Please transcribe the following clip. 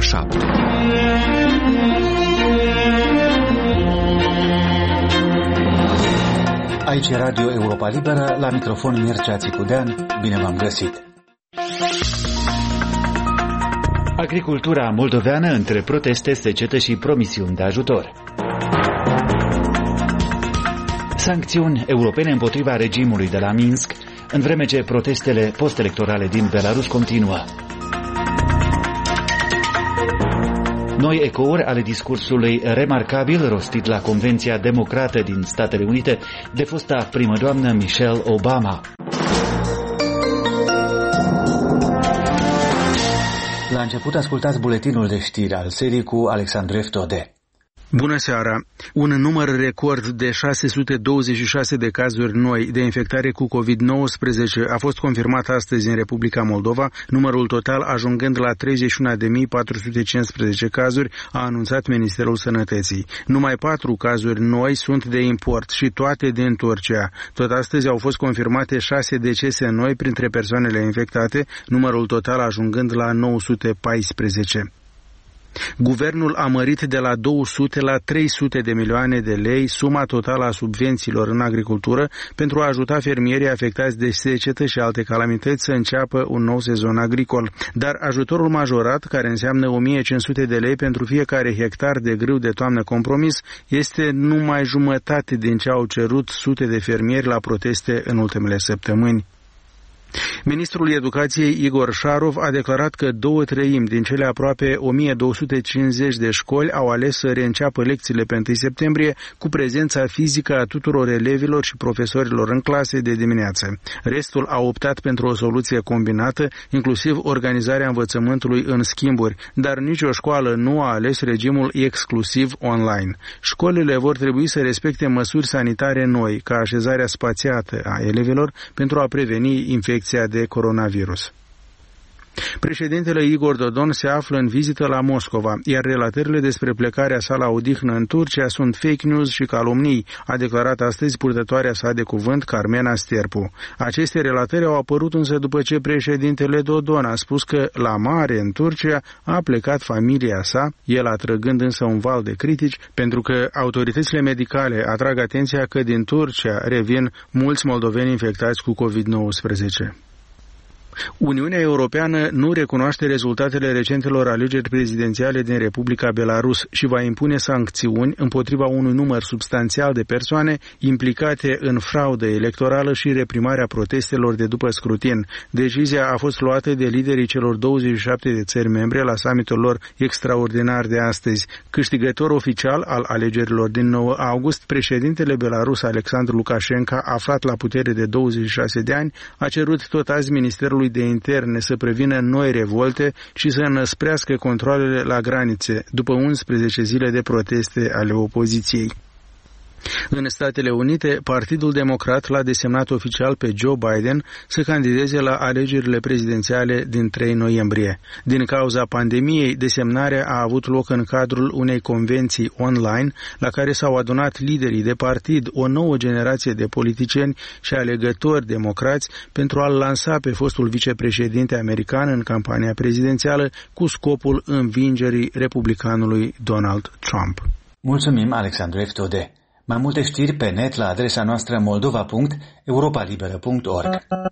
7. Aici e Radio Europa Liberă, la microfon Mircea Țicudean. Bine v-am găsit! Agricultura moldoveană între proteste, secetă și promisiuni de ajutor. Sancțiuni europene împotriva regimului de la Minsk, în vreme ce protestele postelectorale din Belarus continuă. Noi ecouri ale discursului remarcabil rostit la Convenția Democrată din Statele Unite de fosta primădoamnă Michelle Obama. La început ascultați buletinul de știri al serii cu Alexandru Eftode. Bună seara! Un număr record de 626 de cazuri noi de infectare cu COVID-19 a fost confirmat astăzi în Republica Moldova, numărul total ajungând la 31.415 cazuri, a anunțat Ministerul Sănătății. Numai 4 cazuri noi sunt de import și toate din Turcia. Tot astăzi au fost confirmate 6 decese noi printre persoanele infectate, numărul total ajungând la 914. Guvernul a mărit de la 200 la 300 de milioane de lei suma totală a subvențiilor în agricultură pentru a ajuta fermierii afectați de secetă și alte calamități să înceapă un nou sezon agricol. Dar ajutorul majorat, care înseamnă 1500 de lei pentru fiecare hectar de grâu de toamnă compromis, este numai jumătate din ce au cerut sute de fermieri la proteste în ultimele săptămâni. Ministrul Educației Igor Șarov a declarat că 2/3 din cele aproape 1250 de școli au ales să reînceapă lecțiile pe 1 septembrie cu prezența fizică a tuturor elevilor și profesorilor în clase de dimineață. Restul a optat pentru o soluție combinată, inclusiv organizarea învățământului în schimburi, dar nicio școală nu a ales regimul exclusiv online. Școlile vor trebui să respecte măsuri sanitare noi, ca așezarea spațiată a elevilor pentru a preveni infecția de coronavirus. Președintele Igor Dodon se află în vizită la Moscova, iar relatările despre plecarea sa la odihnă în Turcia sunt fake news și calomnii, a declarat astăzi purtătoarea sa de cuvânt Carmena Sterpu. Aceste relatări au apărut însă după ce președintele Dodon a spus că la mare în Turcia a plecat familia sa, el atrăgând însă un val de critici pentru că autoritățile medicale atrag atenția că din Turcia revin mulți moldoveni infectați cu COVID-19. Uniunea Europeană nu recunoaște rezultatele recentelor alegeri prezidențiale din Republica Belarus și va impune sancțiuni împotriva unui număr substanțial de persoane implicate în fraudă electorală și reprimarea protestelor de după scrutin. Decizia a fost luată de liderii celor 27 de țări membre la summitul lor extraordinar de astăzi. Câștigător oficial al alegerilor din 9 august, președintele Belarus Alexandru Lukashenko, aflat la putere de 26 de ani, a cerut tot azi Ministerul de Interne să prevină noi revolte și să înăsprească controalele la granițe, după 11 zile de proteste ale opoziției. În Statele Unite, Partidul Democrat l-a desemnat oficial pe Joe Biden să candideze la alegerile prezidențiale din 3 noiembrie. Din cauza pandemiei, desemnarea a avut loc în cadrul unei convenții online la care s-au adunat liderii de partid, o nouă generație de politicieni și alegători democrați pentru a-l lansa pe fostul vicepreședinte american în campania prezidențială cu scopul învingerii republicanului Donald Trump. Mulțumim, Alexandru Eftode. Mai multe știri pe net la adresa noastră moldova.europalibera.org.